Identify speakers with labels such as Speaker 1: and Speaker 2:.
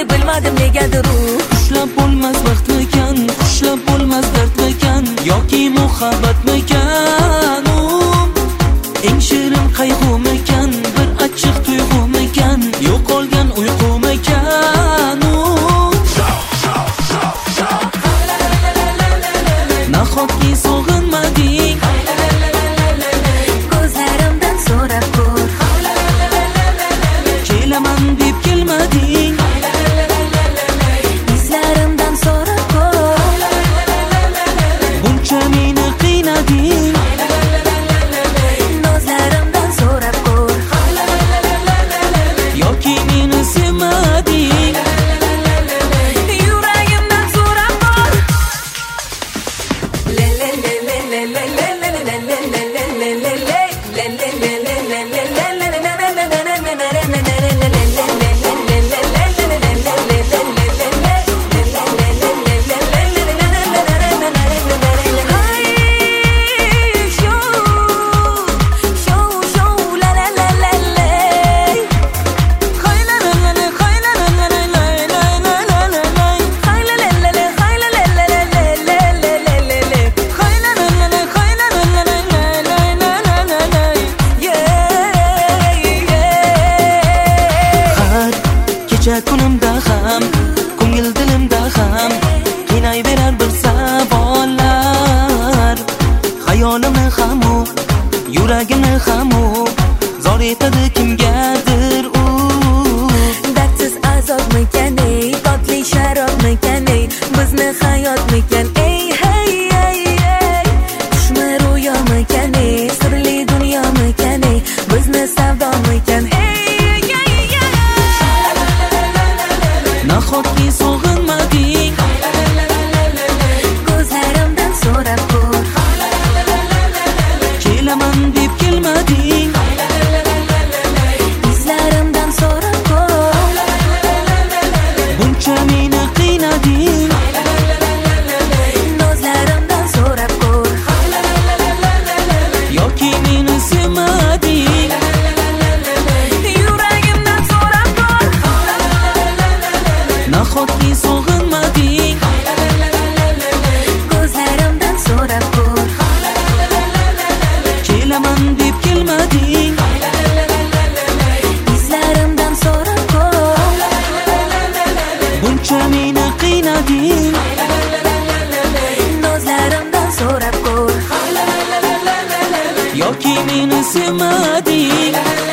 Speaker 1: bilmadim negadir u.
Speaker 2: Ushlab bo'lmas vaqtmikan, ushlab bo'lmas dardmikan, yoki muhabbatmikan u. Eng shirin qayg'umikan, bir achchiq tuyg'umikan, yo'qolgan uyqumikan u. Nahotki sog'inmading,
Speaker 1: Ko'zlarimdan so'rab ko'r.
Speaker 2: kelaman deb kelmading,
Speaker 1: Izlarimdan so'rab ko'r.
Speaker 2: buncha meni qiynading.
Speaker 1: Nozlarimdan so'rab ko'r.
Speaker 2: Yoki meni sevmading.
Speaker 1: Yuragimdan so'rab ko'r. Le le le le le le le le le le le le le le le. Le le le le le le le le le le le le le le le le le.
Speaker 2: Kunimda ham, ko'ngil dilimda ham qiynayverar bir savollar. Xayolimni ham u, yuragimni ham u zor etadi kimgadir u.
Speaker 1: Dardsiz azobmikan ey, totli sharobmikan ey, bizni hayotmikan ey, hey hey hey. Tushmi ro'yomikan ey, sirli dunyomikan ey, bizni savdomikan ey.
Speaker 2: Nahotki sog'inmading,
Speaker 1: Ko'zlarimdan so'rab ko'r.
Speaker 2: kelaman deb kelmading.
Speaker 1: Izlarimdan so'rab ko'r.
Speaker 2: Buncha meni qiynading.
Speaker 1: Nozlarimdan so'rab ko'r.
Speaker 2: Yoki meni sevmading.
Speaker 1: Yuragimdan so'rab ko'r.
Speaker 2: Nahotki sog'inmading,
Speaker 1: Ko'zlarimdan so'rab ko'r.
Speaker 2: kelaman deb kelmading.
Speaker 1: Izlarimdan so'rab ko'r.
Speaker 2: Buncha meni qiynading.
Speaker 1: Nozlarimdan so'rab ko'r.
Speaker 2: Yoki meni sevmading.